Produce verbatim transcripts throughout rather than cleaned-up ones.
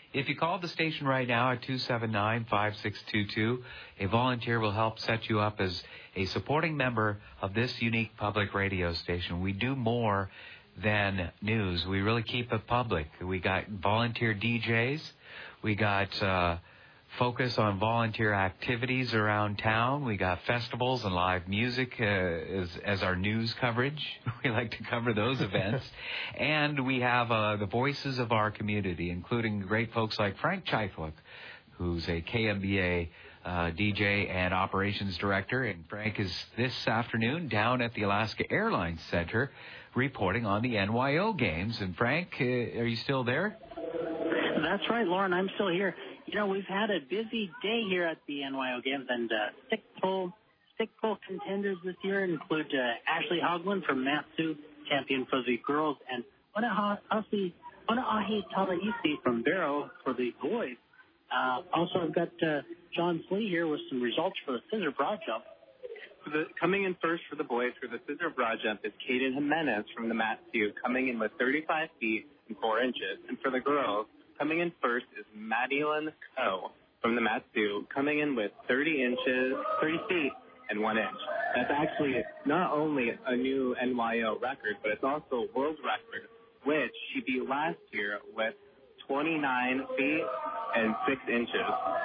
If you call the station right now at two seven nine, five six two two, a volunteer will help set you up as a supporting member of this unique public radio station. We do more than news. We really keep it public. We got volunteer D Js. We got uh, focus on volunteer activities around town. We got festivals and live music uh, as, as our news coverage. We like to cover those events. And we have uh, the voices of our community, including great folks like Frank Chyflik, who's a K M B A uh, D J and operations director. And Frank is this afternoon down at the Alaska Airlines Center reporting on the N Y O games. And Frank, uh, are you still there? That's right, Lauren. I'm still here. You know, we've had a busy day here at the N Y O Games, and uh, stick pull, stick pull contenders this year include uh, Ashley Hoglund from Mat-Su, champion for the girls, and Punahasi Talahisi from Barrow for the boys. Uh, also, I've got uh, John Slee here with some results for the scissor broad jump. For the, coming in first for the boys for the scissor broad jump is Kaden Jimenez from the Mat-Su, coming in with thirty-five feet and four inches. And for the girls, coming in first is Madeline Coe from the Mat-Su, coming in with thirty inches, thirty feet and one inch. That's actually not only a new N Y O record, but it's also a world record, which she beat last year with twenty-nine feet and six inches.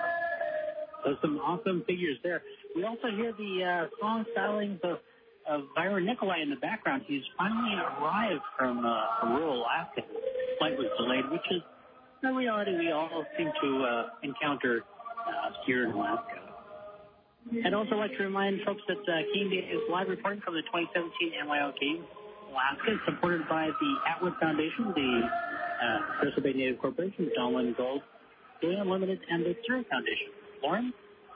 So some awesome figures there. We also hear the uh, song stylings of, of Byron Nikolai in the background. He's finally arrived from, uh, from rural Alaska. His flight was delayed, which is a reality we all seem to uh, encounter uh, here in Alaska. I'd also like to remind folks that uh, K M B A is live reporting from the twenty seventeen N Y O Games Alaska, supported by the Atwood Foundation, the uh, Crystal Bay Native Corporation, John Lennon Gold, Blue Unlimited, and the Surrey Foundation. Lauren?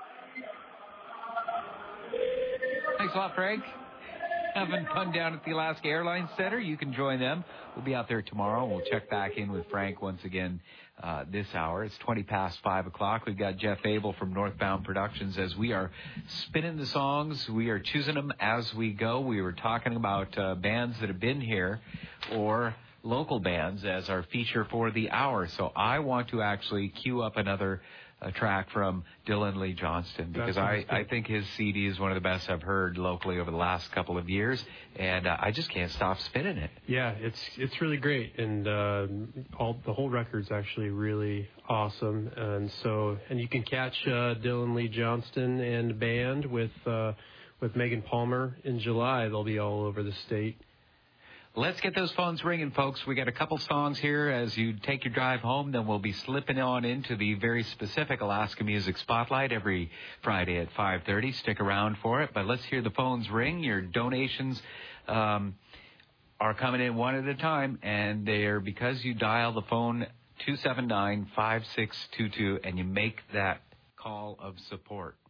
Thanks a lot, Frank. Having fun down at the Alaska Airlines Center. You can join them. We'll be out there tomorrow. We'll check back in with Frank once again uh, this hour. It's twenty past five o'clock. We've got Jeff Abel from Northbound Productions as we are spinning the songs. We are choosing them as we go. We were talking about uh, bands that have been here or local bands as our feature for the hour. So I want to actually queue up another a track from Dylan Lee Johnston, because I, I think his C D is one of the best I've heard locally over the last couple of years, and uh, I just can't stop spinning it. Yeah, it's it's really great, and uh, all the whole record's actually really awesome, and so and you can catch uh, Dylan Lee Johnston and band with uh, with Megan Palmer in July. They'll be all over the state. Let's get those phones ringing, folks. We got a couple songs here as you take your drive home. Then we'll be slipping on into the very specific Alaska Music Spotlight every Friday at five thirty. Stick around for it. But let's hear the phones ring. Your donations um, are coming in one at a time, and they're because you dial the phone two seven nine, five six two two and you make that call of support.